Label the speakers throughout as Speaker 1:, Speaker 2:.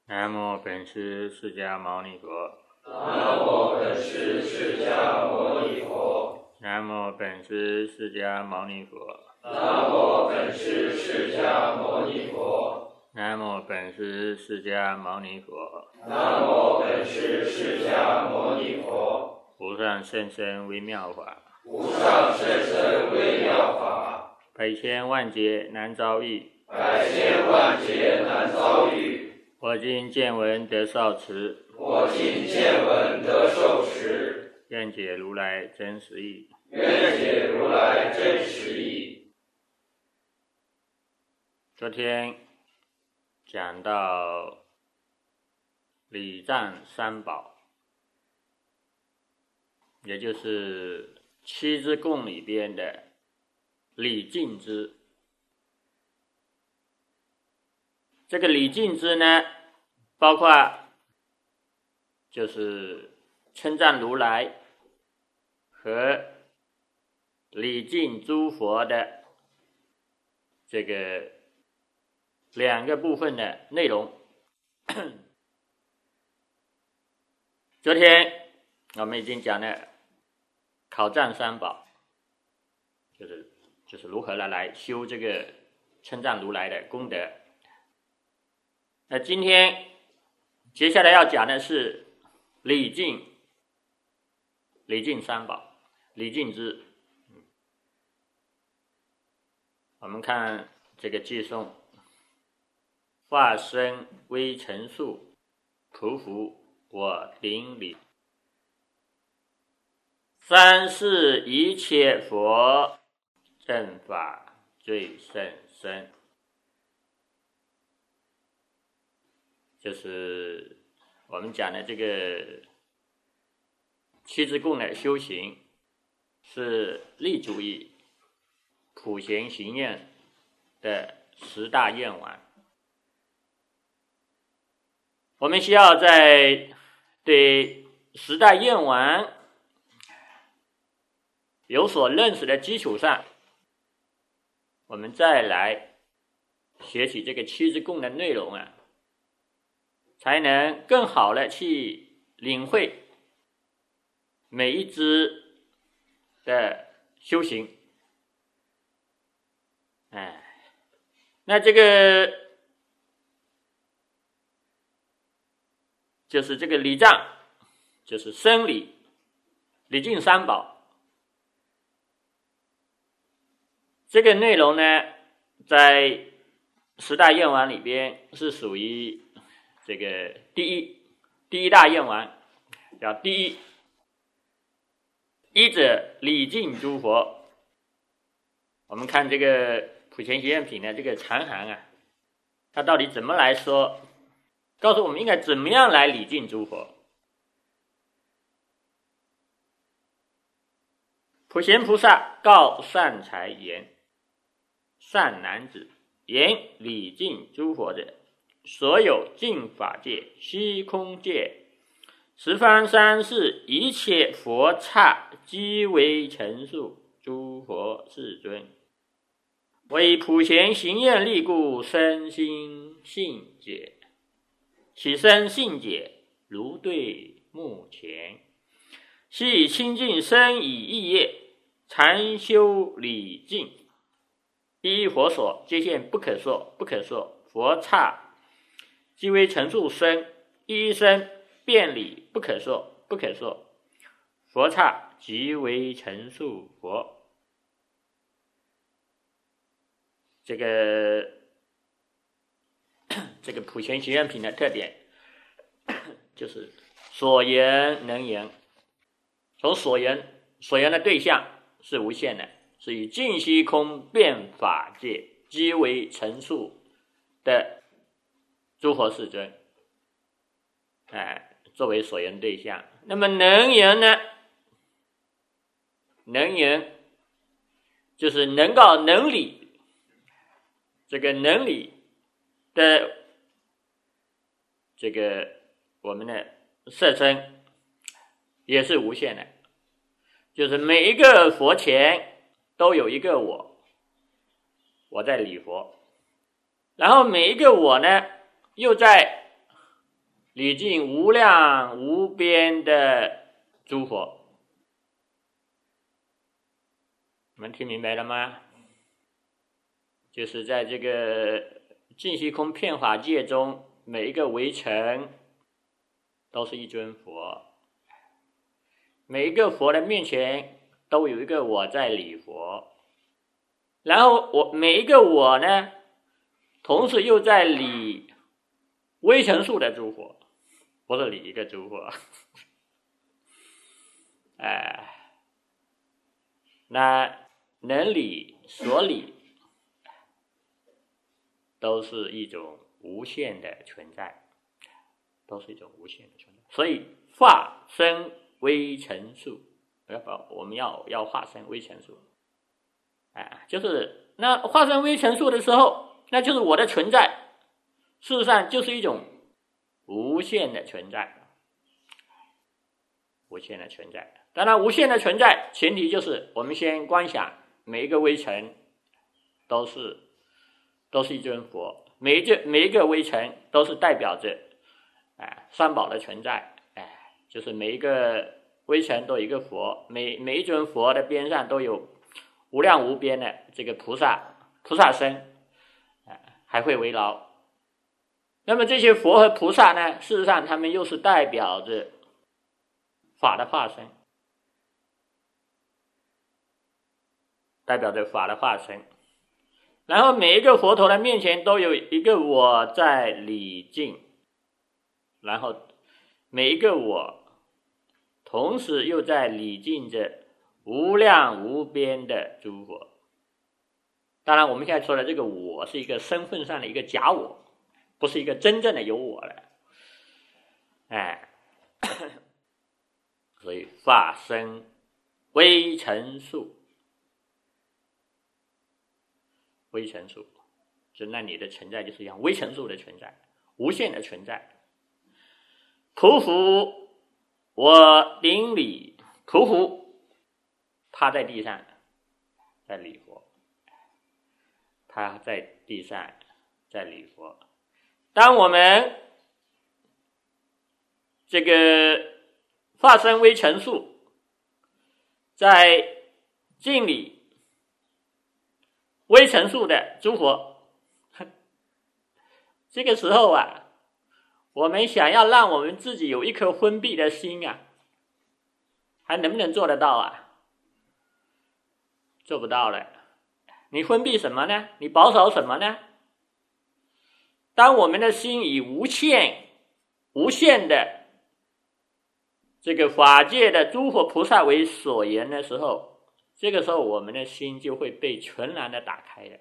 Speaker 1: 南无本师释迦牟尼佛。
Speaker 2: 南无本师释迦牟尼佛。
Speaker 1: 南无本师释迦牟尼佛。
Speaker 2: 南无本师释迦牟尼佛。
Speaker 1: 南无本师释迦牟尼佛。
Speaker 2: 南无本师释迦牟尼佛。
Speaker 1: 无上甚深微妙法，
Speaker 2: 无上甚深微妙法，
Speaker 1: 百千万劫难遭遇，
Speaker 2: 百千万劫难遭遇。
Speaker 1: 我今见闻得受持，
Speaker 2: 我今见闻得受持，
Speaker 1: 愿解如来真实义。
Speaker 2: 愿解如来真实义。
Speaker 1: 昨天讲到礼赞三宝，也就是七支供里边的礼敬支。这个礼敬支呢，包括就是称赞如来和礼敬诸佛的这个两个部分的内容。昨天我们已经讲了考赞三宝，就是如何来修这个称赞如来的功德。那今天接下来要讲的是礼敬三宝，礼敬支。我们看这个偈颂：化身微尘数，匍匐我顶礼。三世一切佛，正法最甚深。就是我们讲的这个七支供的修行，是立足于普贤行愿的十大愿望。我们需要在对十大愿望有所认识的基础上，我们再来学习这个七支供的内容啊，才能更好的去领会每一支的修行。那这个就是这个礼赞，就是生礼，礼敬三宝。这个内容呢，在十大愿望里边是属于这个第一大愿望，叫第一者礼敬诸佛。我们看这个普贤行愿品的这个长行啊，它到底怎么来说，告诉我们应该怎么样来礼敬诸佛。普贤菩萨告善财言：善男子，言礼敬诸佛者，所有净法界、虚空界、十方三世一切佛刹，皆为陈述诸佛世尊。为普贤行愿力故，身心信解，起身信解，如对目前。系清净身以意业，禅修礼敬。依佛所，皆现不可说，不可说。佛刹即为陈述身，依身辩理，不可说，不可说。佛刹即为陈述佛。这个普贤行愿品的特点，就是所言能言。从所言的对象是无限的，是以尽虚空遍法界，皆为陈述的诸佛世尊，作为所言对象。那么能言呢？能言就是能告能理。这个能理的这个我们的色身也是无限的，就是每一个佛前都有一个我在礼佛，然后每一个我呢又在礼敬无量无边的诸佛。你们听明白了吗？就是在这个净虚空遍法界中，每一个微尘都是一尊佛，每一个佛的面前都有一个我在礼佛，然后每一个我呢，同时又在礼微尘数的诸佛，不是礼一个诸佛。那能理所理都是一种无限的存在，都是一种无限的存在。所以化身微尘数，我们要化身微尘数，就是那化身微尘数的时候，那就是我的存在，事实上就是一种无限的存在，无限的存在。当然，无限的存在前提就是我们先观想每一个微尘都是一尊佛，每一个微尘都是代表着三宝的存在，就是每一个微尘都有一个佛，每一尊佛的边上都有无量无边的这个菩萨身，还会围绕。那么这些佛和菩萨呢，事实上他们又是代表着法的化身，然后每一个佛陀的面前都有一个我在礼敬，然后每一个我同时又在礼敬着无量无边的诸佛。当然我们现在说的这个我是一个身份上的一个假我，不是一个真正的有我了。所以化身微尘数，微尘数就那你的存在就是像微尘数的存在，无限的存在。匍匐我顶礼，匍匐趴在地上在礼佛，趴在地上在礼佛。当我们这个化身微尘数在敬礼微尘数的诸佛，这个时候我们想要让我们自己有一颗封闭的心还能不能做得到做不到了。你封闭什么呢？你保守什么呢？当我们的心以无限的这个法界的诸佛菩萨为所言的时候，这个时候我们的心就会被全然的打开了，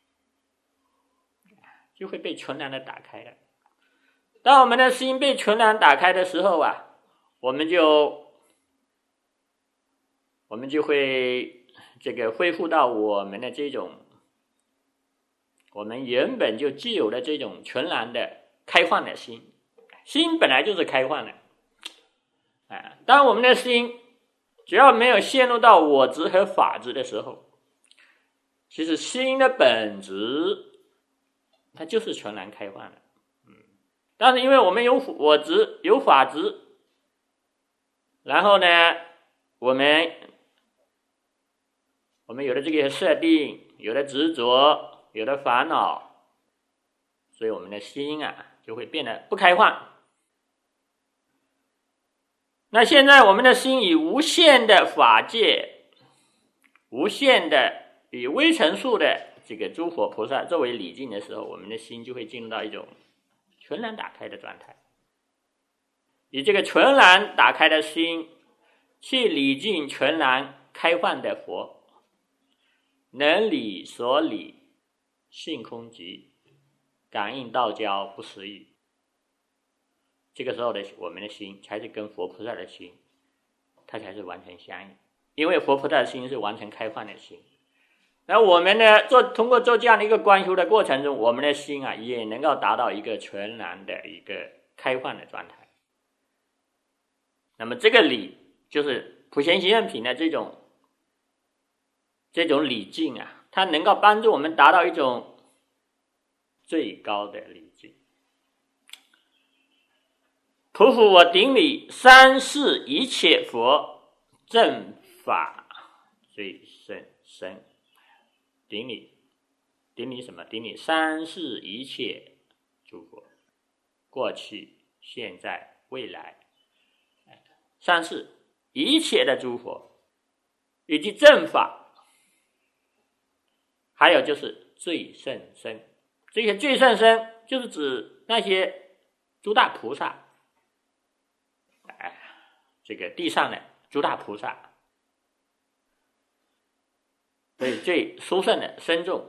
Speaker 1: 当我们的心被全然打开的时候我们就会这个恢复到我们的这种我们原本就具有的这种全然的开放的心本来就是开放的。当我们的心只要没有陷入到我执和法执的时候，其实心的本质它就是全然开放的。但是因为我们有我执有法执，然后呢我们有了这个设定，有了执着，有了烦恼，所以我们的心就会变得不开放。那现在我们的心以无限的法界，无限的以微尘数的这个诸佛菩萨作为礼敬的时候，我们的心就会进入到一种全然打开的状态，以这个全然打开的心去礼敬全然开放的佛，能理所理，性空寂，感应道交不思议。这个时候的我们的心才是跟佛菩萨的心，它才是完全相应。因为佛菩萨的心是完全开放的心，那我们呢通过做这样的一个观修的过程中，我们的心也能够达到一个全然的一个开放的状态。那么这个礼就是普贤行愿品的这种礼敬它能够帮助我们达到一种最高的礼敬。 匍匐我顶礼三世一切佛，正法最甚深。顶礼什么？顶礼三世一切诸佛，过去、现在、未来，三世一切的诸佛，以及正法，还有就是最甚深。这些最甚深就是指那些诸大菩萨，这个地上的诸大菩萨，所以最殊胜的深重。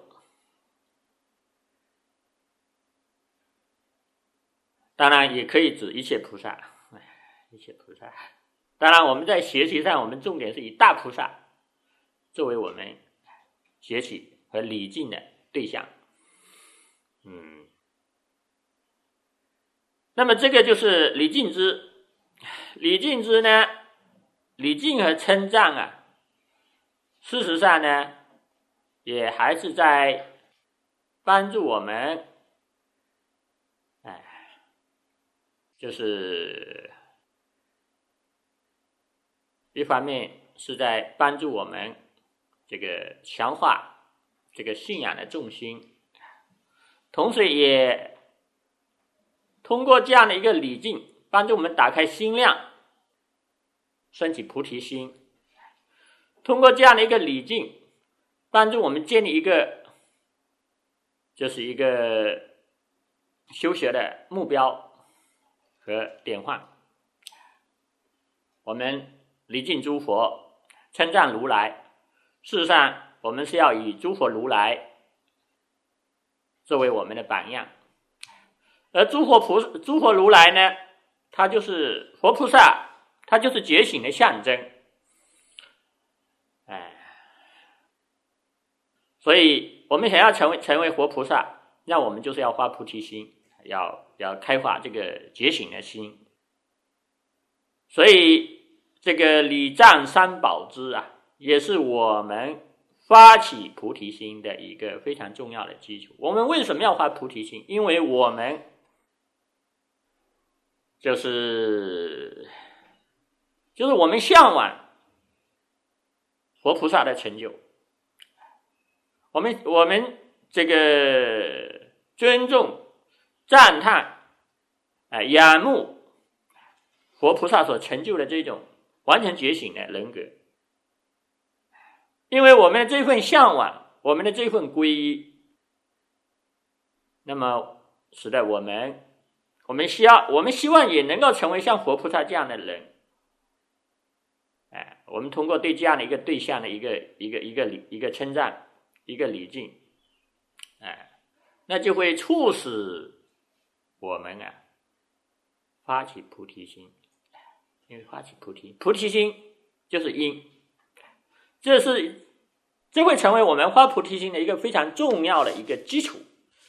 Speaker 1: 当然也可以指一切菩萨，一切菩萨。当然我们在学习上，我们重点是以大菩萨作为我们学习和礼敬的对象。那么这个就是礼敬之。礼敬之呢，礼敬和称赞啊，事实上呢，也还是在帮助我们，就是一方面是在帮助我们这个强化这个信仰的重心，同时也通过这样的一个礼敬，帮助我们打开心量，升起菩提心。通过这样的一个礼敬，帮助我们建立一个就是一个修学的目标和典范。我们礼敬诸佛，称赞如来，事实上我们是要以诸佛如来作为我们的榜样。而诸佛如来呢，它就是佛菩萨，它就是觉醒的象征。所以我们想要成为佛菩萨，那我们就是要发菩提心，要开发这个觉醒的心。所以这个礼赞三宝之啊，也是我们发起菩提心的一个非常重要的基础。我们为什么要发菩提心？因为我们就是我们向往佛菩萨的成就，我们这个尊重、赞叹、仰慕佛菩萨所成就的这种完全觉醒的人格。因为我们的这份向往，我们的这份皈依，那么使得我们希望也能够成为像佛菩萨这样的人。我们通过对这样的一个对象的一个称赞，一个礼敬，那就会促使我们发起菩提心。因为发起菩提心就是因，这会成为我们发菩提心的一个非常重要的一个基础，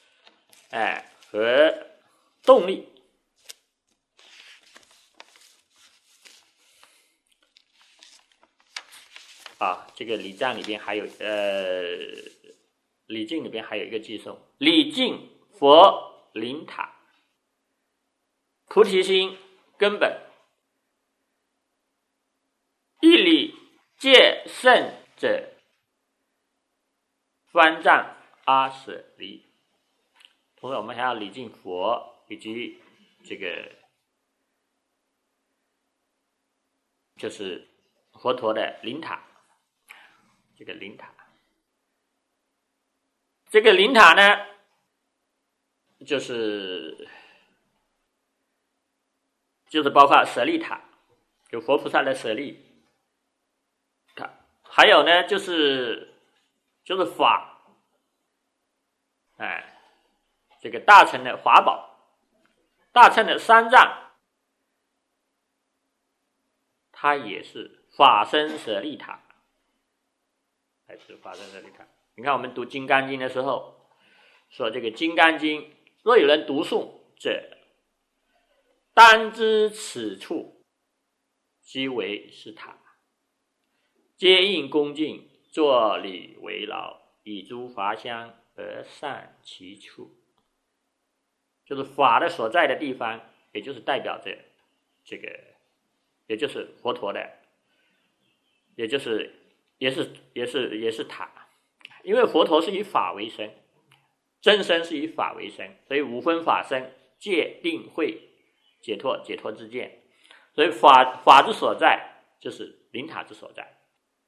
Speaker 1: 和动力。这个礼赞里边还有礼敬里边还有一个寄颂：礼敬佛灵塔，菩提心根本，一礼戒圣者，方丈阿舍离。同时我们还要礼敬佛以及这个就是佛陀的灵塔。这个灵塔呢，就是包括舍利塔，有佛菩萨的舍利塔，还有呢就是法，这个大乘的法宝，大乘的三藏，它也是法身舍利塔。还是法身舍利塔。你看我们读《金刚经》的时候，说这个《金刚经》，若有人读诵者，当知此处即为是塔，皆应恭敬，作礼为劳，以诸法香而上其处。就是法的所在的地方，也就是代表着这个也就是佛陀的，也是塔，因为佛陀是以法为身，真身是以法为身，所以五分法身，戒定慧解脱之见，所以法之所在就是灵塔之所在。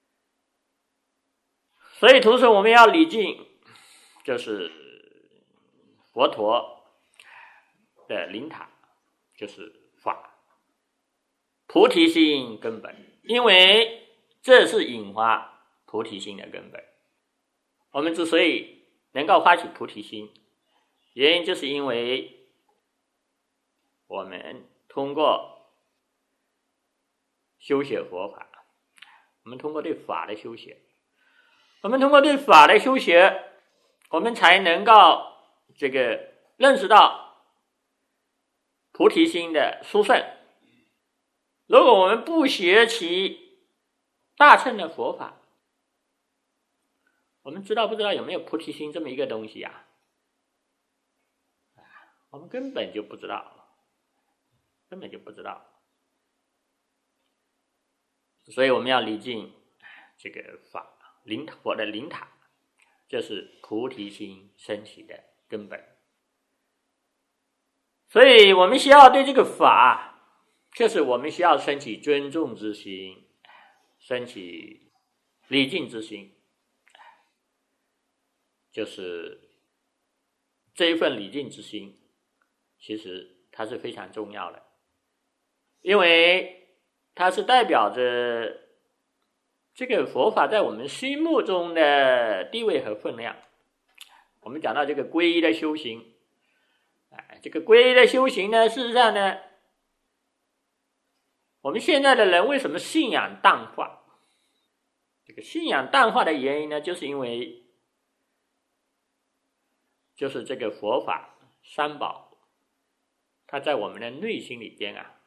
Speaker 1: 所以同时我们要礼敬，就是佛陀的灵塔，就是法，菩提心根本，因为这是引发菩提心的根本。我们之所以能够发起菩提心，原因就是因为我们通过修学佛法，我们通过对法的修学，我们才能够这个认识到菩提心的殊胜。如果我们不学习大乘的佛法，我们不知道有没有菩提心这么一个东西啊？我们根本就不知道。所以我们要礼敬这个法，佛的灵塔，这是菩提心升起的根本。所以我们需要对这个法，就是我们需要升起尊重之心，升起礼敬之心，就是这一份礼敬之心，其实它是非常重要的，因为它是代表着这个佛法在我们心目中的地位和分量。我们讲到这个皈依的修行，这个皈依的修行呢，事实上呢，我们现在的人为什么信仰淡化？这个信仰淡化的原因呢，就是因为就是这个佛法三宝，它在我们的内心里边啊，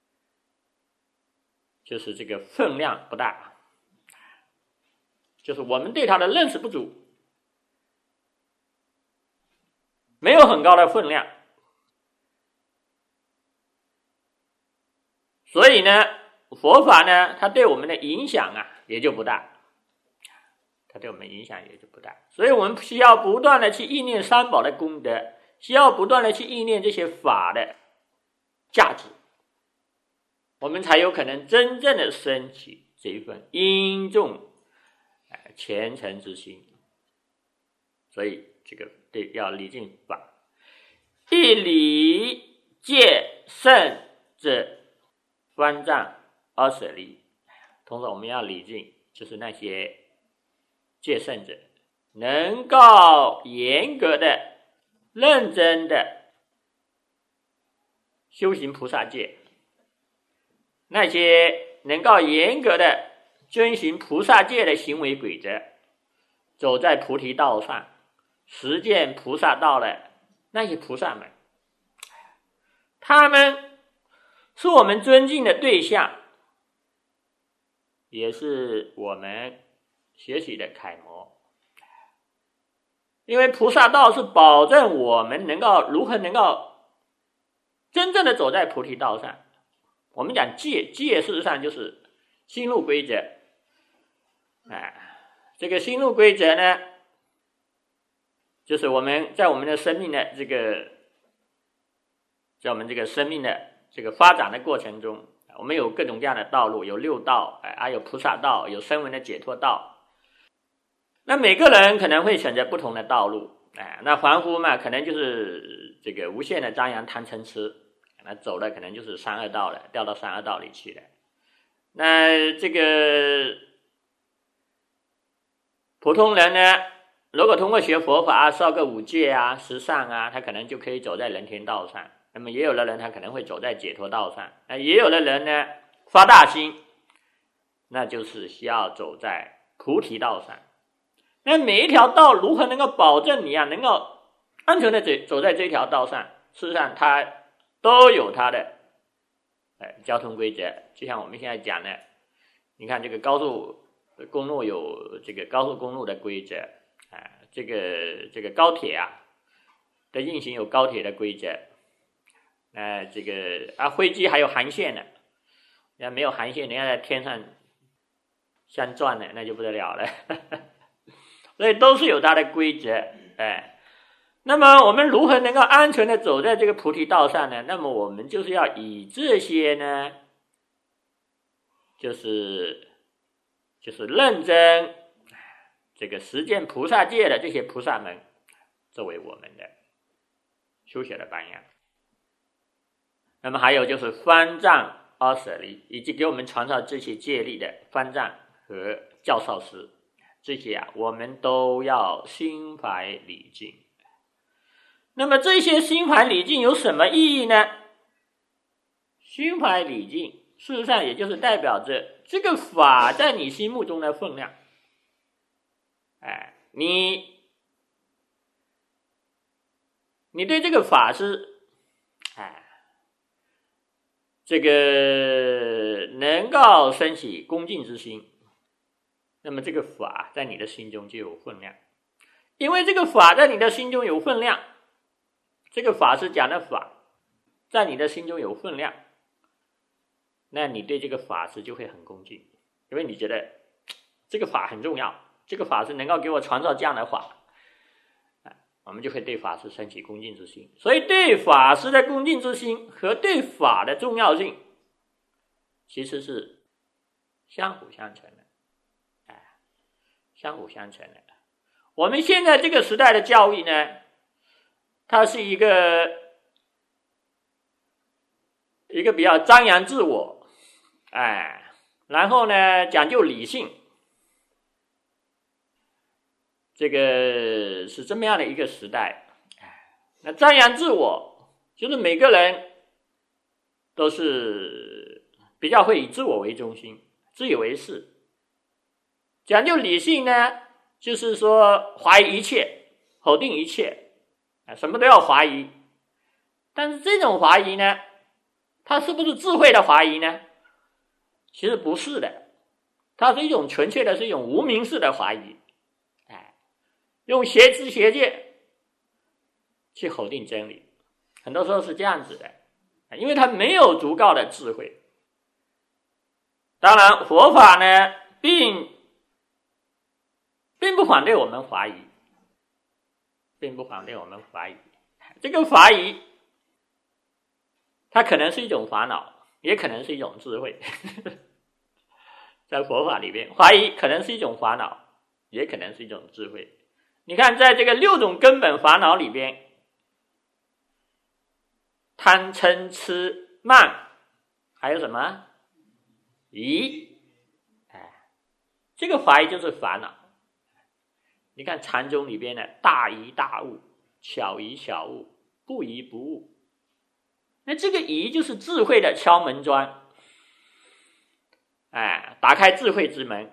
Speaker 1: 就是这个分量不大，就是我们对它的认识不足，没有很高的分量，所以呢，佛法呢，它对我们的影响啊也就不大，所以我们需要不断的去意念三宝的功德，需要不断的去意念这些法的价值，我们才有可能真正的升起这一份殷重虔诚之心。所以这个对要礼敬法，一礼戒胜者方丈20里。同时我们要礼敬，就是那些戒胜者，能够严格的认真的修行菩萨戒，那些能够严格的遵循菩萨戒的行为规则，走在菩提道上，实践菩萨道的那些菩萨们，他们是我们尊敬的对象，也是我们学习的楷模。因为菩萨道是保证我们如何能够真正的走在菩提道上。我们讲戒事实上就是心路规则，这个心路规则呢，就是我们在我们的生命的在我们这个生命的这个发展的过程中，我们有各种各样的道路，有六道，还有菩萨道，有声闻的解脱道。那每个人可能会选择不同的道路，那凡夫嘛，可能就是这个无限的张扬贪嗔痴，那走的可能就是三恶道了，掉到三恶道里去了。那这个普通人呢，如果通过学佛法，烧个五戒啊、十善啊，他可能就可以走在人天道上。那么也有的人他可能会走在解脱道上，也有的人呢发大心，那就是需要走在菩提道上。那每一条道如何能够保证你能够安全的走在这条道上？事实上它都有它的交通规则。就像我们现在讲的，你看这个高速公路有这个高速公路的规则，这个高铁的运行有高铁的规则，这个飞机还有航线呢， 要没有韩信，人家在天上相转呢，那就不得了了。所以都是有它的规则，那么我们如何能够安全的走在这个菩提道上呢？那么我们就是要以这些呢，就是认真这个实践菩萨戒的这些菩萨们作为我们的修学的榜样。那么还有就是方丈阿舍利，以及给我们传授这些戒律的方丈和教授师，这些我们都要心怀礼敬。那么这些心怀礼敬有什么意义呢？心怀礼敬事实上也就是代表着这个法在你心目中的分量。你对这个法师这个能够升起恭敬之心，那么这个法在你的心中就有分量。因为这个法在你的心中有分量，这个法师讲的法在你的心中有分量，那你对这个法师就会很恭敬，因为你觉得这个法很重要，这个法师能够给我传授这样的法，我们就会对法师升起恭敬之心。所以对法师的恭敬之心和对法的重要性其实是相辅相成的，相辅相成的。我们现在这个时代的教育呢，它是一个比较张扬自我，然后呢讲究理性，这个是这么样的一个时代。那张扬自我就是每个人都是比较会以自我为中心，自以为是。讲究理性呢，就是说怀疑一切，否定一切，什么都要怀疑。但是这种怀疑呢，它是不是智慧的怀疑呢？其实不是的，它是一种纯粹的是一种无明式的怀疑，用邪知邪见去否定真理，很多时候是这样子的，因为它没有足够的智慧。当然佛法呢并不反对我们怀疑，这个怀疑它可能是一种烦恼，也可能是一种智慧。在佛法里面，怀疑可能是一种烦恼，也可能是一种智慧。你看在这个6种根本烦恼里边，贪嗔痴慢还有什么疑，这个怀疑就是烦恼。你看禅宗里边的大疑大悟，小疑小悟，不疑不悟，那这个疑就是智慧的敲门砖，打开智慧之门。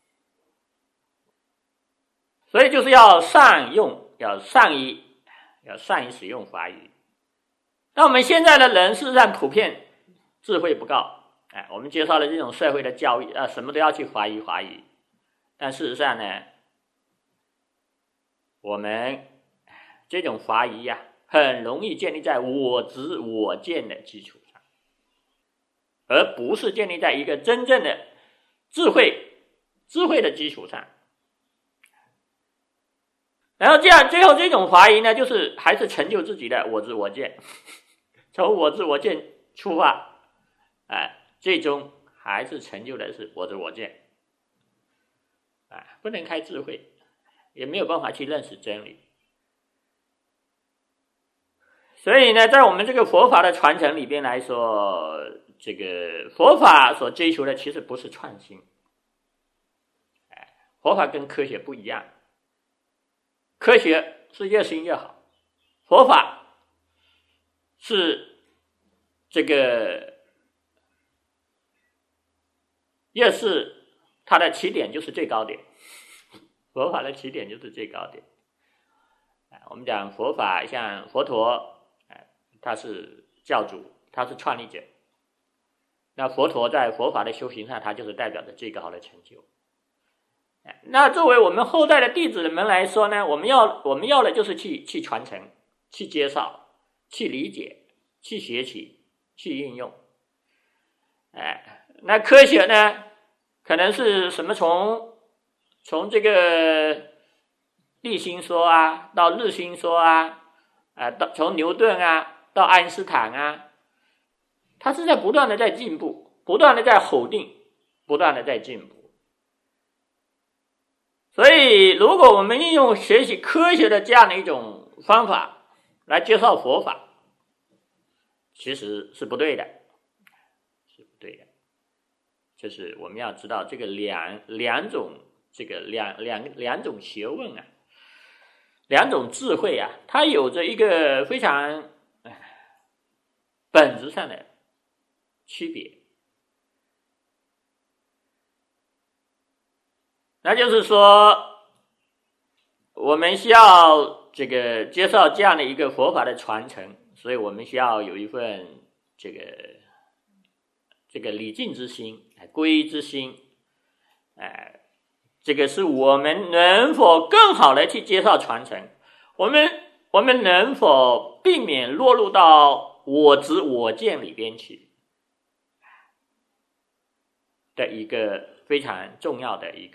Speaker 1: 所以就是要善用，要善于使用法语。那我们现在的人事实上普遍智慧不高，我们介绍了这种社会的教育，什么都要去怀疑，但事实上呢，我们这种怀疑很容易建立在我执我见的基础上，而不是建立在一个真正的智慧的基础上。然后这样最后这种怀疑呢，就是还是成就自己的我执我见，从我执我见出发，最终还是成就的是我执我见，不能开智慧，也没有办法去认识真理。所以呢，在我们这个佛法的传承里边来说，这个佛法所追求的其实不是创新，佛法跟科学不一样，科学是越新越好，佛法是这个越是它的起点就是最高点，佛法的起点就是最高点。我们讲佛法，像佛陀，他是教主，他是创立者，那佛陀在佛法的修行上，他就是代表着最高的成就。那作为我们后代的弟子们来说呢，我们要的就是去传承，去介绍，去理解，去学习，去运用。 那科学呢，可能是什么从这个地心说啊，到日心说啊，到从牛顿啊到爱因斯坦啊，它是在不断的在进步，不断的在否定，不断的在进步。所以如果我们运用学习科学的这样的一种方法来介绍佛法，其实是不对的，是不对的。就是我们要知道这个两种学问啊，两种智慧啊，它有着一个非常本质上的区别。那就是说，我们需要这个接受这样的一个佛法的传承，所以我们需要有一份这个礼敬之心、皈依之心，这个是我们能否更好的去接受传承，我们能否避免落入到我执我见里边去的一个非常重要的一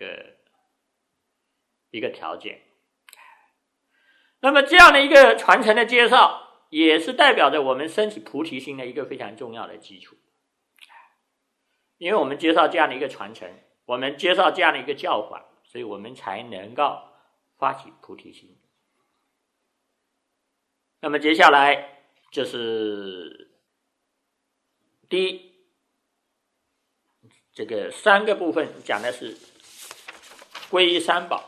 Speaker 1: 个条件。那么这样的一个传承的介绍，也是代表着我们升起菩提心的一个非常重要的基础。因为我们介绍这样的一个传承，我们介绍这样的一个教法，所以我们才能够发起菩提心。那么接下来就是第一，这个三个部分讲的是皈依三宝，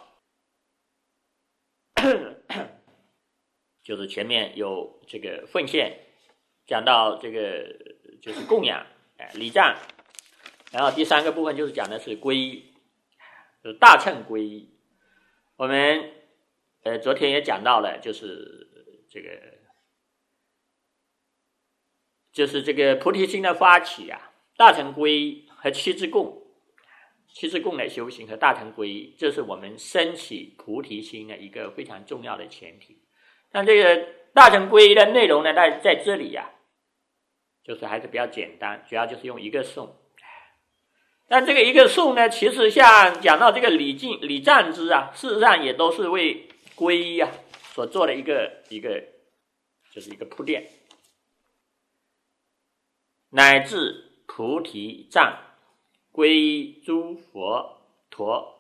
Speaker 1: 就是前面有这个奉献，讲到这个就是供养、礼赞，然后第三个部分就是讲的是皈依，就是大乘皈依。我们昨天也讲到了，就是这个菩提心的发起啊，大乘皈依和七支供的修行和大乘皈依，这是我们升起菩提心的一个非常重要的前提。但这个大乘皈依的内容呢，在这里啊，就是还是比较简单，主要就是用一个颂。但这个一个颂呢，其实像讲到这个礼赞之啊，事实上也都是为皈依啊所做的一个就是一个铺垫，乃至菩提藏，皈依诸佛陀，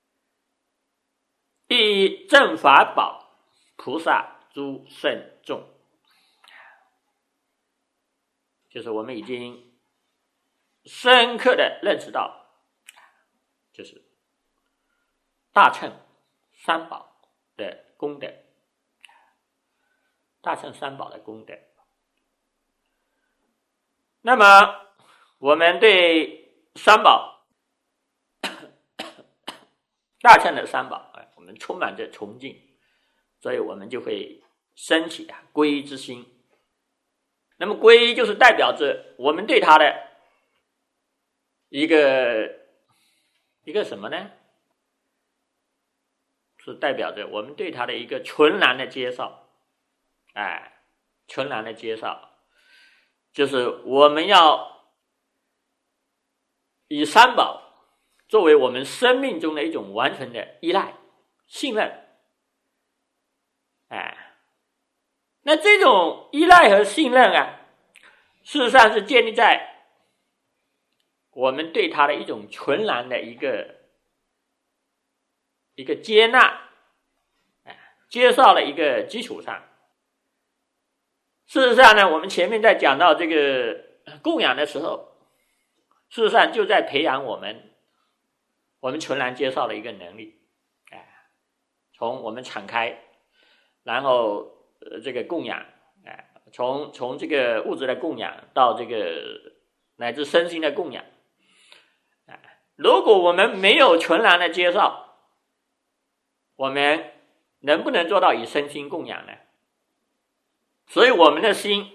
Speaker 1: 亦正法宝，菩萨诸圣众，就是我们已经深刻的认识到，就是大乘三宝的功德，大乘三宝的功德。那么我们对三宝大乘的三宝我们充满着崇敬，所以我们就会升起皈依之心。那么皈依就是代表着我们对它的一个什么呢？是代表着我们对它的一个纯然的接受，纯然的接受，就是我们要以三宝作为我们生命中的一种完全的依赖、信任。那这种依赖和信任啊，事实上是建立在我们对它的一种纯然的一个接纳、接受的一个基础上。事实上呢，我们前面在讲到这个供养的时候，事实上就在培养我们纯然接受的一个能力。从我们敞开，然后这个供养，从这个物质的供养到这个乃至身心的供养。如果我们没有纯然的接受，我们能不能做到以身心供养呢？所以我们的心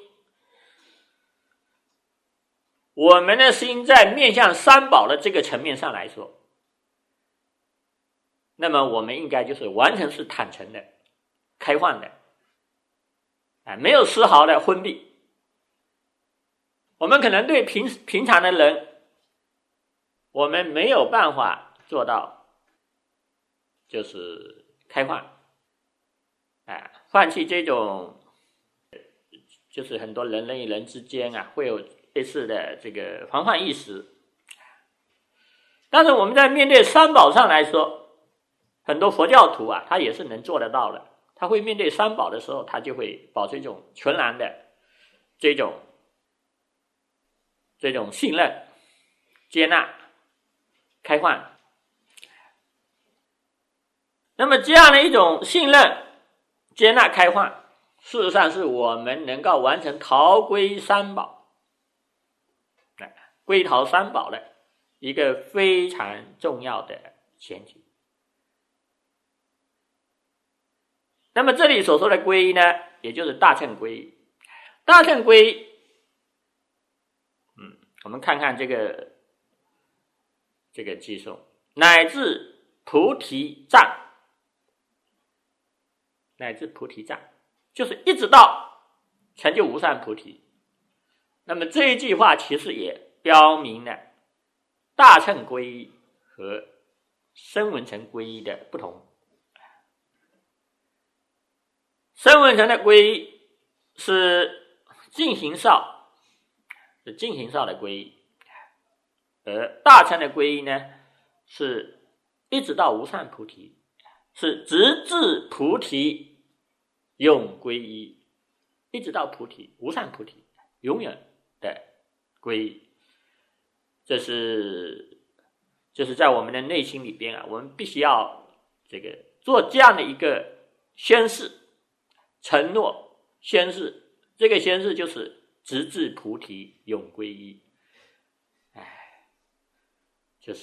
Speaker 1: 在面向三宝的这个层面上来说，那么我们应该就是完全是坦诚的、开放的，没有丝毫的封闭。我们可能对平常的人我们没有办法做到就是开放，放弃这种就是很多人与人之间会有类似的这个防范意识。但是我们在面对三宝上来说，很多佛教徒他也是能做得到的。他会面对三宝的时候，他就会保持一种全然的这种信任、接纳、开放。那么这样的一种信任、接纳、开放，事实上是我们能够完成逃归三宝、归逃三宝的一个非常重要的前提。那么这里所说的皈依呢，也就是大乘皈依。大乘皈依，我们看看这个偈颂，乃至菩提藏，乃至菩提藏，就是一直到成就无上菩提。那么这一句话其实也标明了大乘皈依和声闻乘皈依的不同。声闻乘的皈依是净行少，是净行少的皈依，而大乘的皈依呢，是一直到无上菩提，是直至菩提永皈依，一直到菩提无上菩提永远的皈依。这是在我们的内心里边我们必须要做这样的一个宣誓、承诺、宣誓。这个宣誓就是直至菩提永皈依。这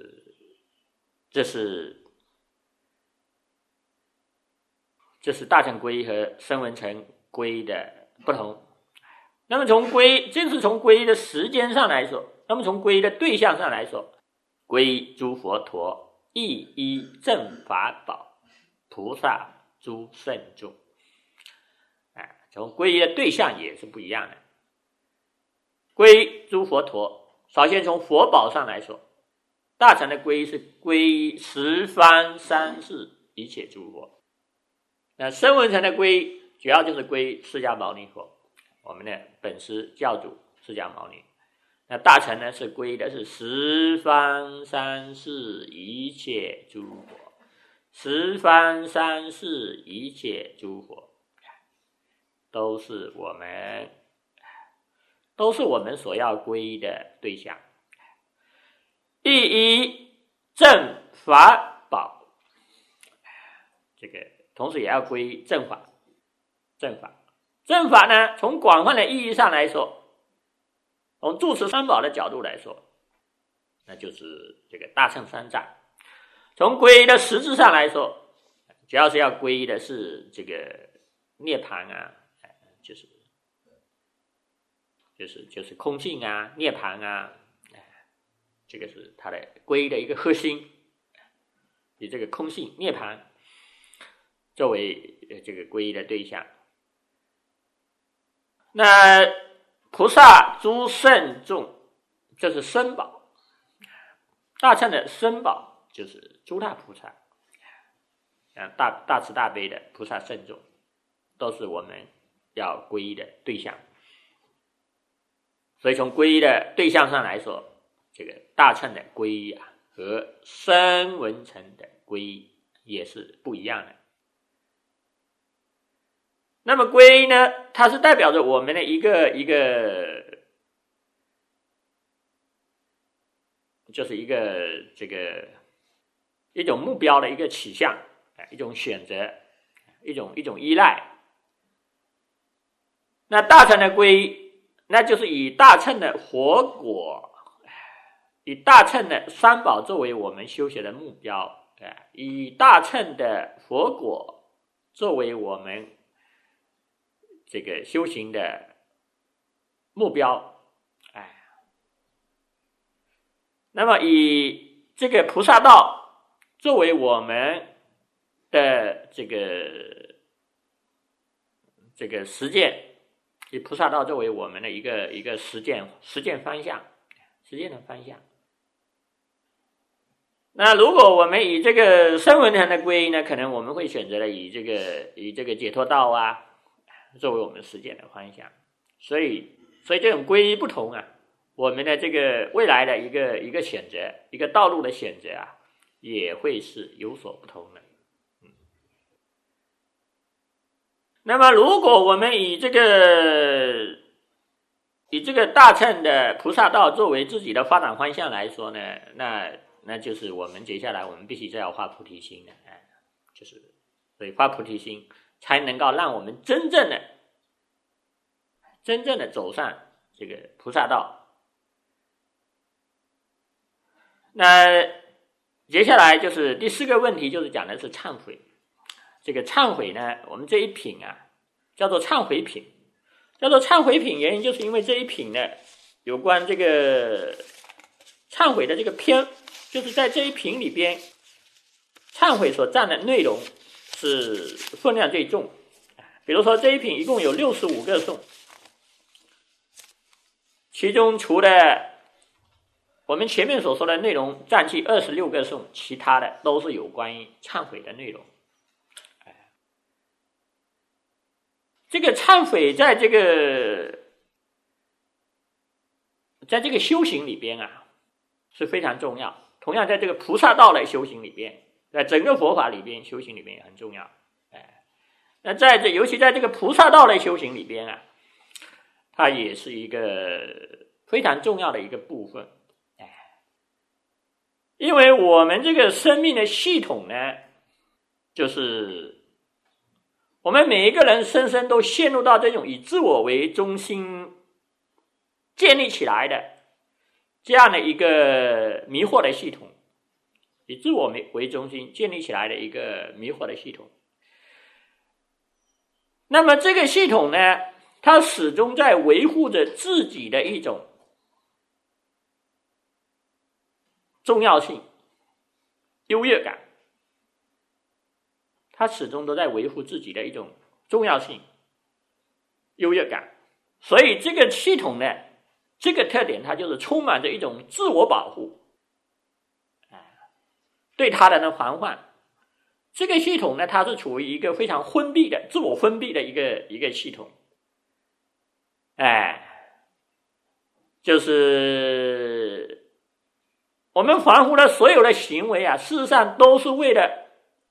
Speaker 1: 是大乘皈依和声闻乘皈依的不同。那么这是从皈依的时间上来说，那么从皈依的对象上来说，皈依诸佛陀，亦依正法宝，菩萨诸圣众。从皈依的对象也是不一样的。皈依诸佛陀，首先从佛宝上来说，大乘的皈依是皈依十方三世一切诸佛。那声闻乘的皈依主要就是皈依释迦牟尼佛，我们的本师教主释迦牟尼。那大乘呢，是皈依的是十方三世一切诸佛，十方三世一切诸佛都是我们所要皈依的对象。亦依正法宝，同时也要皈依正法。正法呢，从广泛的意义上来说，从住持三宝的角度来说，那就是大乘三藏。从皈依的实质上来说，主要是要皈依的是涅槃就是空性涅槃这个是它的皈依的一个核心，以这个空性涅槃作为皈依的对象。那菩萨诸圣众，这是身宝。大乘的身宝就是诸大菩萨，大慈大悲的菩萨圣众，都是我们要皈依的对象。所以从皈依的对象上来说，大乘的皈依和声闻乘的皈依也是不一样的。那么皈依呢，它是代表着我们的一种目标的一个取向，一种选择，一种依赖。那大乘的皈依，那就是以大乘的佛果，以大乘的三宝作为我们修学的目标，以大乘的佛果作为我们修行的目标。那么以菩萨道作为我们的实践，以菩萨道作为我们的一个实践方向，实践的方向。 那如果我们以这个声闻乘的皈依呢，可能我们会选择了以这个解脱道啊作为我们实践的方向。所以这种皈依不同啊，我们的这个未来的一个选择，一个道路的选择啊，也会是有所不同的。那么如果我们以这个大乘的菩萨道作为自己的发展方向来说呢，那就是我们接下来我们必须是要发菩提心的，就是所以发菩提心才能够让我们真正的走上这个菩萨道。那接下来就是第4个问题，就是讲的是忏悔。这个忏悔呢，我们这一品啊叫做忏悔品。叫做忏悔品，原因就是因为这一品呢有关这个忏悔的这个篇，就是在这一品里边忏悔所占的内容是分量最重。比如说这一品一共有65个颂，其中除了我们前面所说的内容占据26个颂，其他的都是有关于忏悔的内容。这个忏悔在这个修行里边啊是非常重要，同样在这个菩萨道的修行里边，在整个佛法里边修行里边也很重要。那尤其在这个菩萨道的修行里边啊，它也是一个非常重要的一个部分。因为我们这个生命的系统呢，就是我们每一个人深深都陷入到这种以自我为中心建立起来的这样的一个迷惑的系统，以自我为中心建立起来的一个迷惑的系统。那么这个系统呢，它始终在维护着自己的一种重要性、优越感，它始终都在维护自己的一种重要性、优越感。所以这个系统呢，这个特点它就是充满着一种自我保护，对他人的防范。这个系统呢，它是处于一个非常封闭的、自我封闭的一个系统。就是我们凡夫的所有的行为啊，事实上都是为了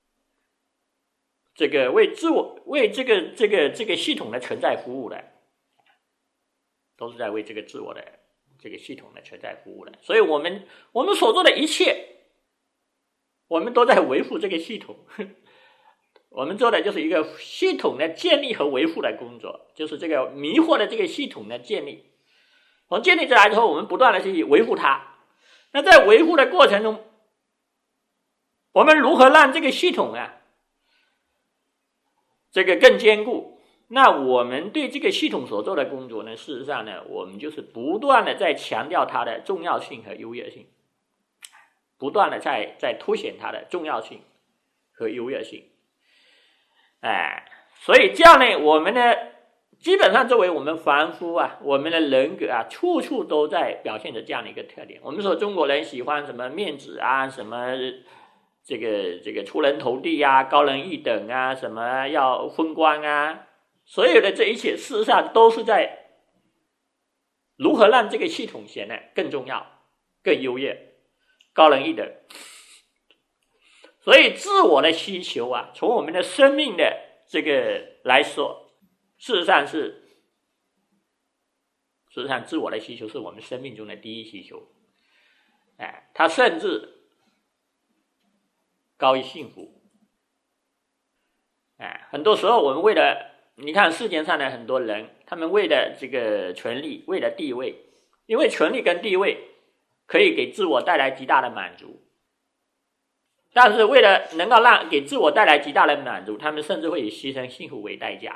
Speaker 1: 为这个系统的存在服务的，都是在为这个自我的这个系统的存在服务的。所以我们所做的一切，我们都在维护这个系统。我们做的就是一个系统的建立和维护的工作，就是这个迷惑的这个系统的建立。从建立起来之后，我们不断的去维护它。那在维护的过程中，我们如何让这个系统啊，这个更坚固？那我们对这个系统所做的工作呢，事实上呢，我们就是不断的在强调它的重要性和优越性，不断的在凸显它的重要性和优越性。所以这样呢，我们呢，基本上作为我们凡夫啊，我们的人格啊，处处都在表现着这样的一个特点。我们说中国人喜欢什么面子啊，什么这个出人头地啊，高人一等啊，什么要风光啊，所有的这一切事实上都是在如何让这个系统显得更重要、更优越、高人一等。所以自我的需求啊，从我们的生命的这个来说，事实上自我的需求是我们生命中的第一需求。它甚至高于幸福。很多时候我们为了，你看世界上的很多人，他们为了这个权力，为了地位，因为权力跟地位可以给自我带来极大的满足，但是为了能够给自我带来极大的满足，他们甚至会以牺牲幸福为代价。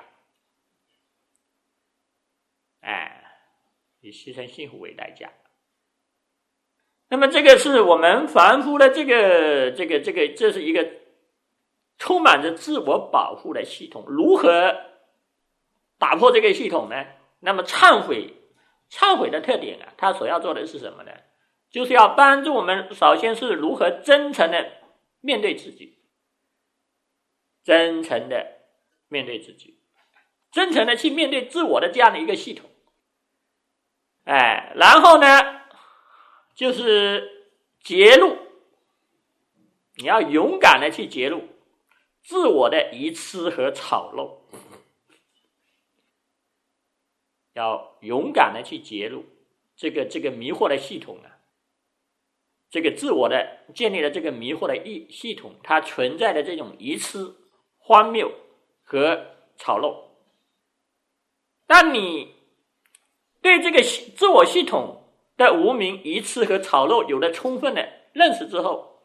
Speaker 1: 以牺牲幸福为代价。那么这个是我们凡夫的这是一个充满着自我保护的系统。如何打破这个系统呢？那么忏悔的特点啊，它所要做的是什么呢？ 就是要帮助我们首先是如何真诚的面对自己，真诚的面对自己，真诚的去面对自我的这样的一个系统。然后呢就是揭露，你要勇敢的去揭露自我的愚痴和丑陋，要勇敢的去揭露这个迷惑的系统啊，这个自我的建立了这个迷惑的系统，它存在的这种愚痴、荒谬和丑陋。当你对这个自我系统的无明、愚痴和丑陋有了充分的认识之后，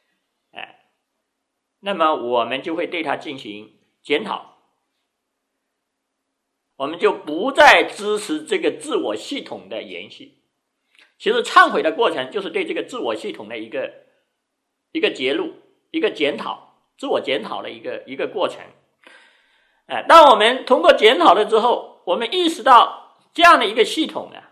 Speaker 1: 那么我们就会对它进行检讨，我们就不再支持这个自我系统的延续。其实忏悔的过程就是对这个自我系统的一个揭露、一个检讨、自我检讨的一个过程。当我们通过检讨了之后，我们意识到这样的一个系统啊，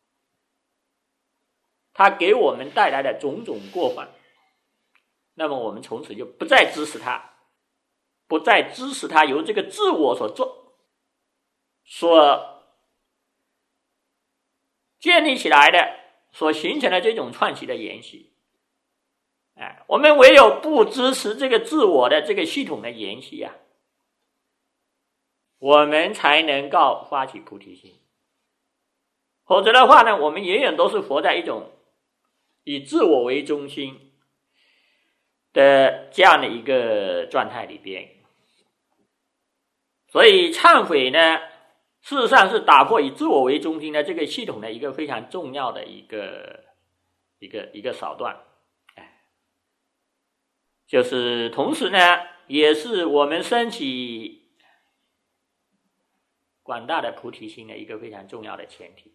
Speaker 1: 它给我们带来的种种过患，那么我们从此就不再支持它，不再支持它由这个自我所建立起来的、所形成的这种串起的延续。我们唯有不支持这个自我的这个系统的延续啊，我们才能够发起菩提心。否则的话呢，我们永远都是活在一种以自我为中心的这样的一个状态里边。所以忏悔呢，事实上是打破以自我为中心的这个系统的一个非常重要的一个手段。就是同时呢，也是我们升起广大的菩提心的一个非常重要的前提。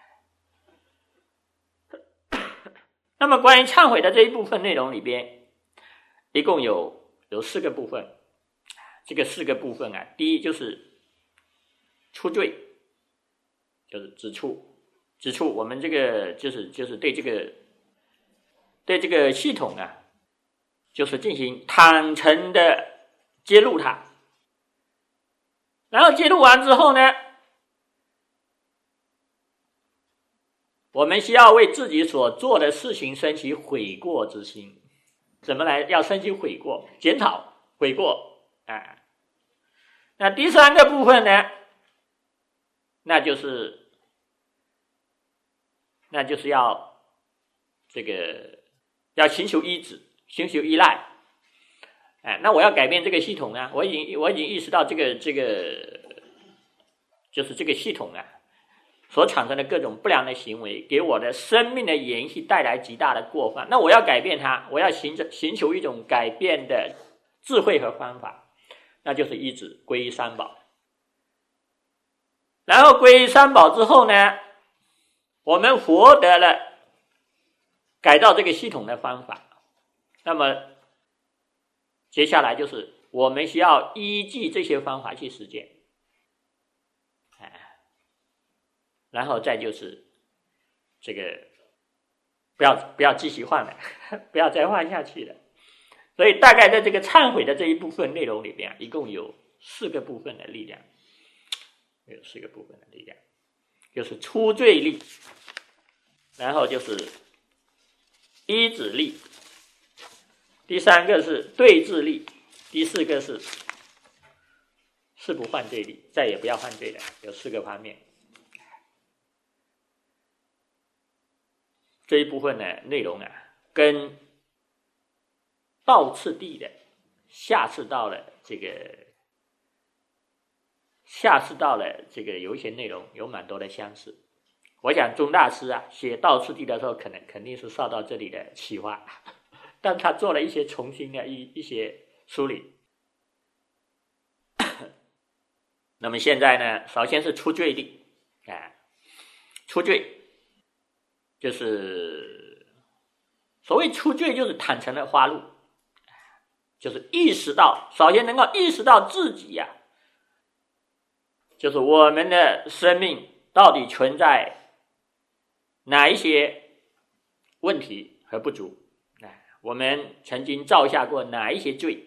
Speaker 1: 那么关于忏悔的这一部分内容里边，一共有4个部分。这个4个部分啊，第一就是出罪，就是指出我们这个就是对这个系统啊，就是进行坦诚的揭露它。然后揭露完之后呢，我们需要为自己所做的事情升起悔过之心。怎么来要升起悔过？检讨悔过。那第3个部分呢，那就是要寻求依止，寻求依赖。那我要改变这个系统呢，我已经意识到这个就是这个系统啊所产生的各种不良的行为，给我的生命的延续带来极大的过犯。那我要改变它，我要寻求一种改变的智慧和方法，那就是依止，皈依三宝。然后皈依三宝之后呢，我们获得了改造这个系统的方法。那么接下来就是我们需要依据这些方法去实践。然后再就是这个不要继续换了，不要再换下去了。所以大概在这个忏悔的这一部分内容里边，一共有4个部分的力量，就是出罪力，然后就是依止力，第3个是对治力，第4个是不犯罪力，再也不要犯罪了。有4个方面。这一部分的内容啊，跟道次第的下次到了这个有一些内容有蛮多的相似。我想宗大师啊写道次第的时候，肯定是受到这里的启发，但他做了一些重新的一些梳理。那么现在呢，首先是出罪力。出罪就是所谓出罪，就是坦诚的发露，就是意识到，首先能够意识到自己呀，就是我们的生命到底存在哪一些问题和不足。我们曾经造下过哪一些罪？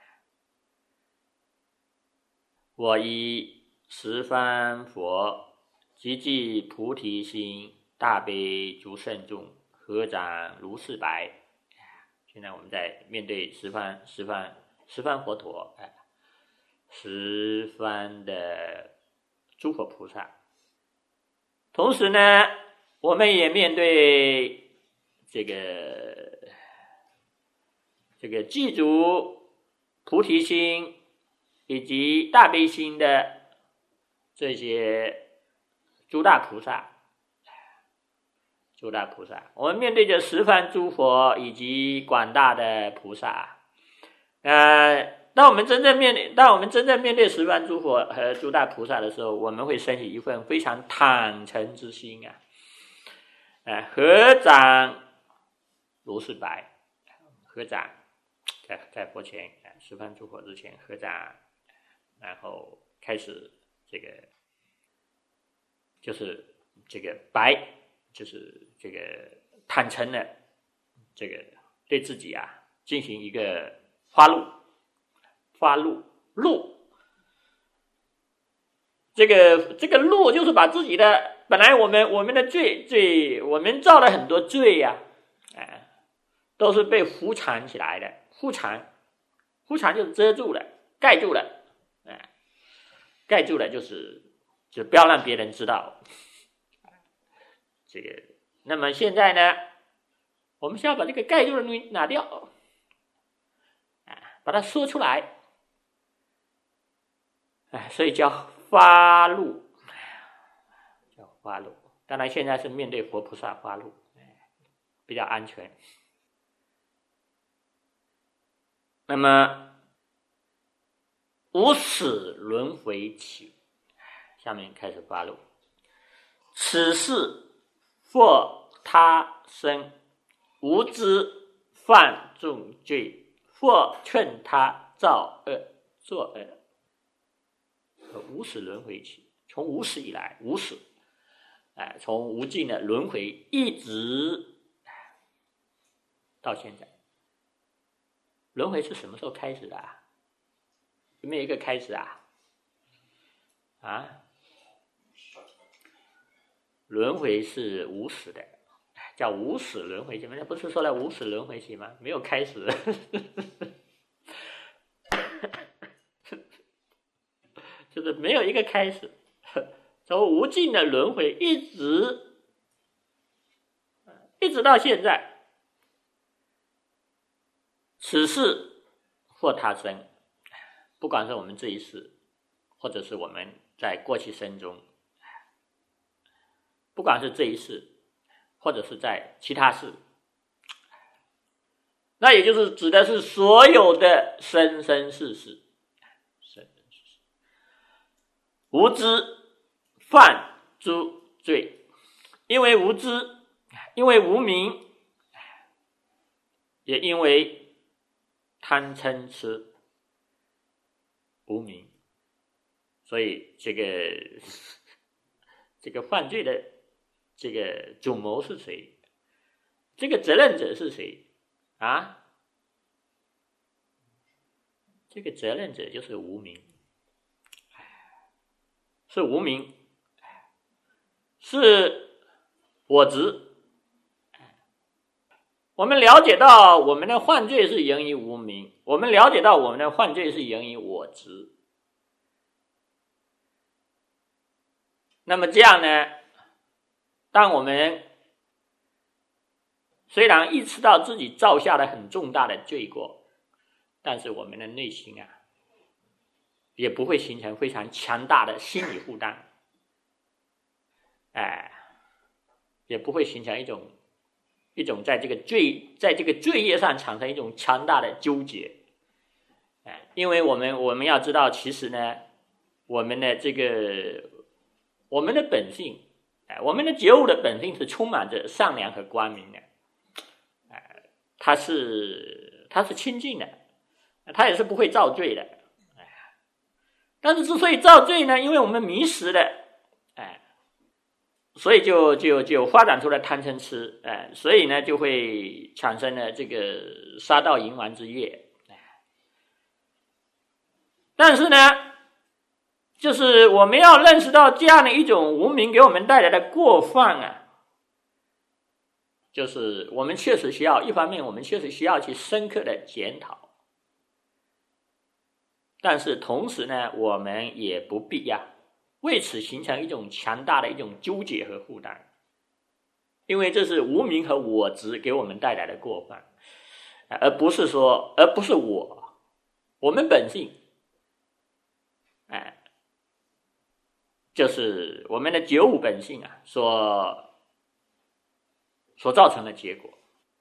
Speaker 1: 我以十方佛积济菩提心，大悲诸圣众，合掌如是白。现在我们在面对十方佛陀，十方的诸佛菩萨，同时呢，我们也面对这个具足菩提心以及大悲心的这些诸大菩萨，我们面对着十方诸佛以及广大的菩萨，当我们真正面对十方诸佛和诸大菩萨的时候，我们会升起一份非常坦诚之心合掌如是白，合掌在佛前，十方诸佛之前合掌，然后开始就是这个白，就是这个坦诚的对自己进行一个发露，这个露就是把自己的本来我们的罪，我们造了很多罪都是被伏藏起来的，伏藏就是遮住了，盖住了，就不要让别人知道。那么现在呢，我们需要把这个盖住的东西拿掉，把它说出来，所以叫发露，当然现在是面对佛菩萨发露，比较安全。那么无始轮回起，下面开始发露。此事或他生无知犯重罪，或劝他造恶作恶。无始轮回起，从无始以来，从无尽的轮回一直到现在。轮回是什么时候开始的有没有一个开始轮回是无始的，叫无始轮回期吗？不是说了无始轮回期吗？没有开始就是没有一个开始，从无尽的轮回一直到现在。此事或他生，不管是我们这一世，或者是我们在过去生中，不管是这一世，或者是在其他世，那也就是指的是所有的生生世世，无知犯诸罪，因为无知，因为无明，也因为贪嗔痴无明，所以这个犯罪的这个主谋是谁？这个责任者是谁这个责任者就是无明，是无明，是我执。我们了解到我们的犯罪是源于无明，我们了解到我们的犯罪是源于我执。那么这样呢，当我们虽然意识到自己造下了很重大的罪过，但是我们的内心也不会形成非常强大的心理负担，也不会形成一种在这个罪业上产生一种强大的纠结，因为我们要知道，其实呢，我们的本性，我们的觉悟的本性是充满着善良和光明的，它是清净的，它也是不会造罪的，但是之所以造罪呢，因为我们迷失了，所所以就发展出了贪嗔痴，所以呢就会产生了这个杀盗淫玩之业。但是呢，就是我们要认识到这样的一种无明给我们带来的过犯啊，就是我们确实需要，一方面我们确实需要去深刻的检讨，但是同时呢，我们也不必为此形成一种强大的一种纠结和负担，因为这是无明和我执给我们带来的过犯，而不是我们本性，就是我们的觉悟本性所造成的结果。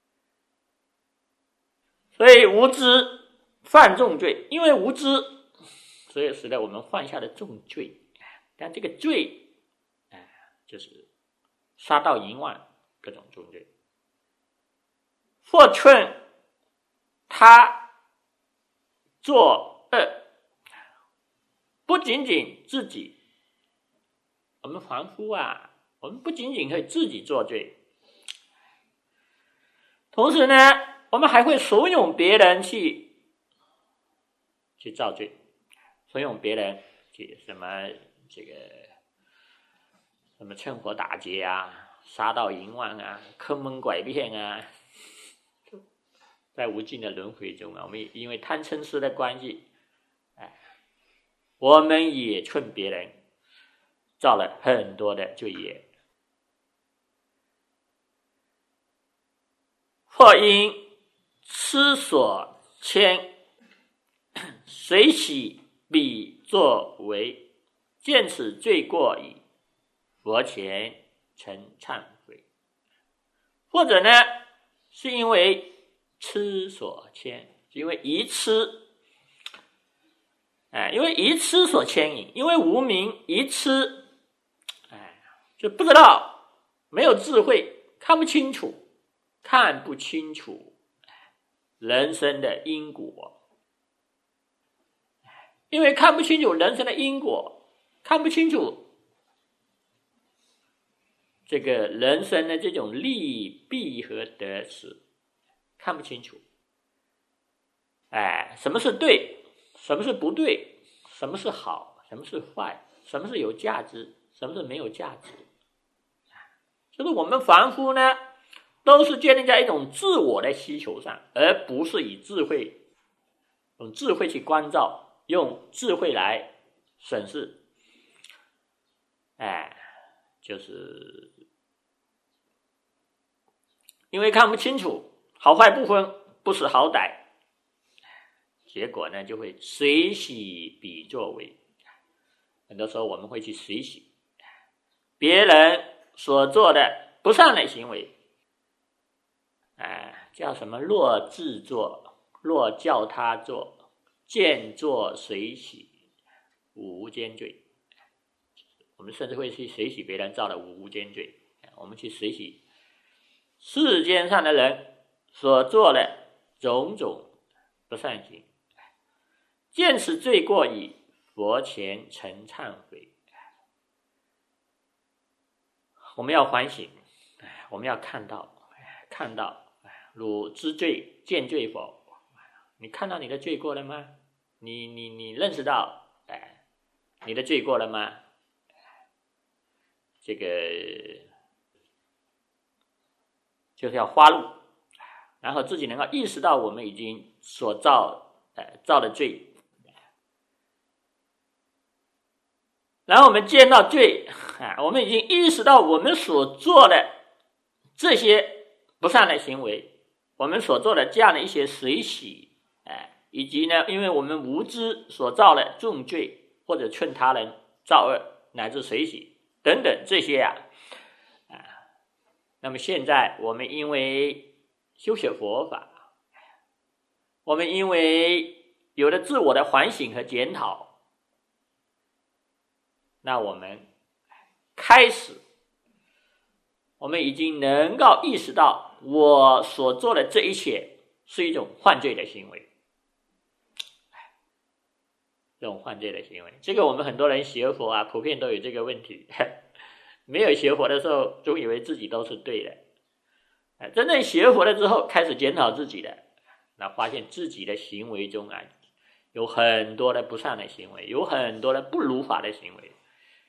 Speaker 1: 所以无知犯重罪，因为无知，所以使得我们犯下的重罪。但这个罪，就是杀盗淫妄各种重罪，或劝他作恶，不仅仅自己，我们凡夫我们不仅仅可以自己作罪，同时呢，我们还会怂恿别人去造罪，怂恿别人去什么趁火打劫杀盗淫妄坑蒙拐骗在无尽的轮回中我们因为贪嗔痴的关系，我们也劝别人造了很多的罪业，或因痴所牵，随喜彼作为，见此罪过矣，佛前诚忏悔。或者呢，是因为痴所牵，是因为愚痴，因为愚痴所牵引，因为无明愚痴，就不知道，没有智慧，看不清楚人生的因果。因为看不清楚人生的因果，看不清楚这个人生的这种利弊和得失，看不清楚。什么是对，什么是不对，什么是好，什么是坏，什么是有价值，什么是没有价值。就是我们凡夫呢，都是建立在一种自我的需求上，而不是以智慧，用智慧去关照，用智慧来审视。就是因为看不清楚，好坏不分，不识好歹，结果呢就会随喜彼作为。很多时候我们会去随喜别人所做的不善的行为，叫什么若自作，若叫他做，见作随喜，五无间罪。我们甚至会去随喜别人造的五无间罪，我们去随喜世间上的人所做的种种不善行，见此罪过矣，佛前诚忏悔。我们要反省，我们要看到汝知罪见罪否？你看到你的罪过了吗？你认识到你的罪过了吗？这个就是要发怒，然后自己能够意识到我们已经所造的罪，然后我们见到罪，我们已经意识到我们所做的这些不善的行为，我们所做的这样的一些随喜，以及呢，因为我们无知所造的重罪，或者劝他人造恶，乃至随喜等等这些那么现在我们因为修学佛法，我们因为有了自我的反省和检讨，那我们开始，我们已经能够意识到我所做的这一切是一种犯罪的行为，这种犯罪的行为，这个我们很多人学佛普遍都有这个问题， 没有学佛的时候，总以为自己都是对的，真正学佛了之后，开始检讨自己的，那发现自己的行为中啊，有很多的不善的行为，有很多的不如法的行为，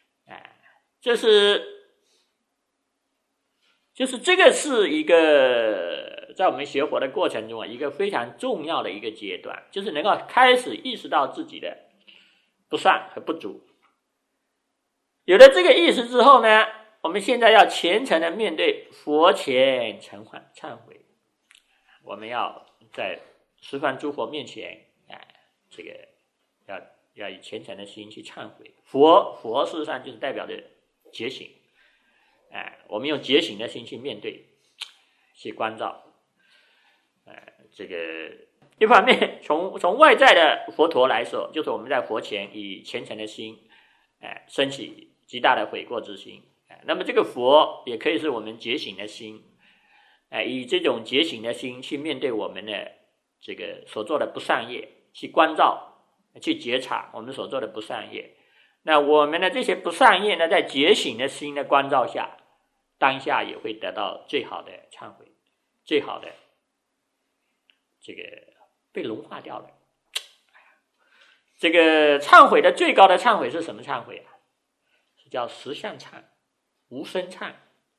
Speaker 1: 就是这个是一个在我们学佛的过程中啊，一个非常重要的一个阶段，就是能够开始意识到自己的不善和不足。有了这个意识之后呢，我们现在要虔诚的面对佛前忏悔，我们要在十方诸佛面前，这个要以虔诚的心去忏悔。佛事实上就是代表着觉醒，我们用觉醒的心去面对，去关照。这个一方面从外在的佛陀来说，就是我们在佛前以虔诚的心，升起极大的悔过之心。那么这个佛也可以是我们觉醒的心，以这种觉醒的心去面对我们的这个所做的不善业，去关照，去觉察我们所做的不善业。那我们的这些不善业呢，在觉醒的心的关照下，当下也会得到最好的忏悔，最好的这个被融化掉了。这个忏悔的最高的忏悔是什么忏悔啊？是叫实相忏、无生忏。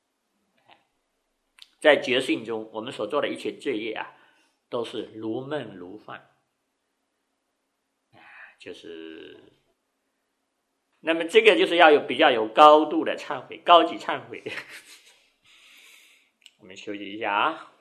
Speaker 1: 在觉性中，我们所做的一切罪业啊，都是如梦如幻，就是那么这个就是要有比较有高度的忏悔，高级忏悔。我们休息一下啊。